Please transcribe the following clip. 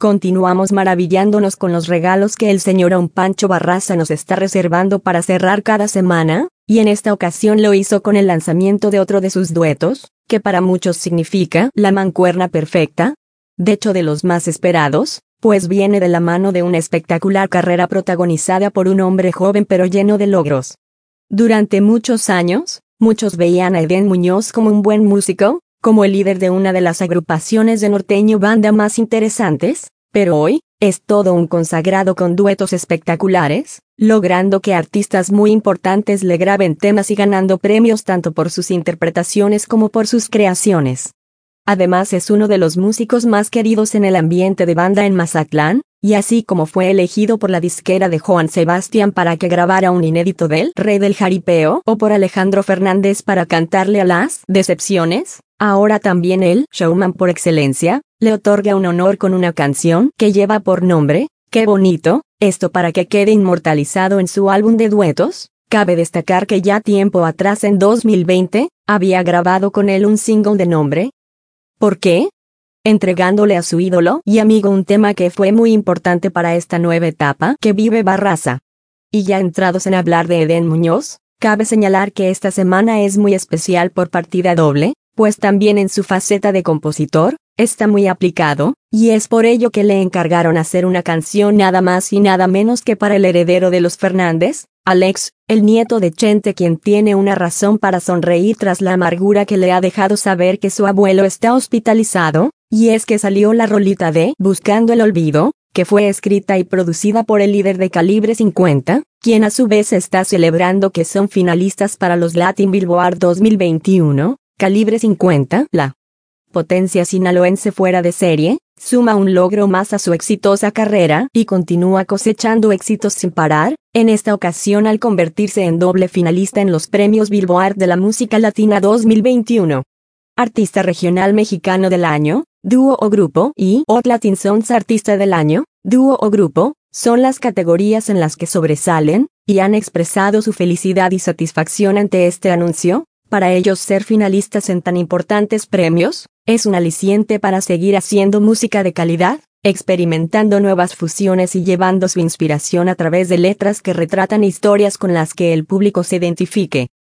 Continuamos maravillándonos con los regalos que el señor Pancho Barraza nos está reservando para cerrar cada semana, y en esta ocasión lo hizo con el lanzamiento de otro de sus duetos, que para muchos significa la mancuerna perfecta. De hecho, de los más esperados, pues viene de la mano de una espectacular carrera protagonizada por un hombre joven pero lleno de logros. Durante muchos años, muchos veían a Edén Muñoz como un buen músico, como el líder de una de las agrupaciones de norteño banda más interesantes, pero hoy, es todo un consagrado con duetos espectaculares, logrando que artistas muy importantes le graben temas y ganando premios tanto por sus interpretaciones como por sus creaciones. Además es uno de los músicos más queridos en el ambiente de banda en Mazatlán, y así como fue elegido por la disquera de Joan Sebastián para que grabara un inédito del Rey del Jaripeo o por Alejandro Fernández para cantarle a Las Decepciones, ahora también el showman por excelencia, le otorga un honor con una canción que lleva por nombre, Qué bonito, esto para que quede inmortalizado en su álbum de duetos. Cabe destacar que ya tiempo atrás en 2020, había grabado con él un single de nombre, ¿Por qué? Entregándole a su ídolo y amigo un tema que fue muy importante para esta nueva etapa que vive Barraza. Y ya entrados en hablar de Edén Muñoz, cabe señalar que esta semana es muy especial por partida doble, pues también en su faceta de compositor, está muy aplicado, y es por ello que le encargaron hacer una canción nada más y nada menos que para el heredero de los Fernández, Alex, el nieto de Chente, quien tiene una razón para sonreír tras la amargura que le ha dejado saber que su abuelo está hospitalizado, y es que salió la rolita de Buscando el Olvido, que fue escrita y producida por el líder de Calibre 50, quien a su vez está celebrando que son finalistas para los Latin Billboard 2021, Calibre 50, la potencia sinaloense fuera de serie, suma un logro más a su exitosa carrera y continúa cosechando éxitos sin parar, en esta ocasión al convertirse en doble finalista en los premios Billboard de la música latina 2021. Artista regional mexicano del año, dúo o grupo y Hot Latin Songs Artista del año, dúo o grupo, son las categorías en las que sobresalen, y han expresado su felicidad y satisfacción ante este anuncio. Para ellos ser finalistas en tan importantes premios, es un aliciente para seguir haciendo música de calidad, experimentando nuevas fusiones y llevando su inspiración a través de letras que retratan historias con las que el público se identifique.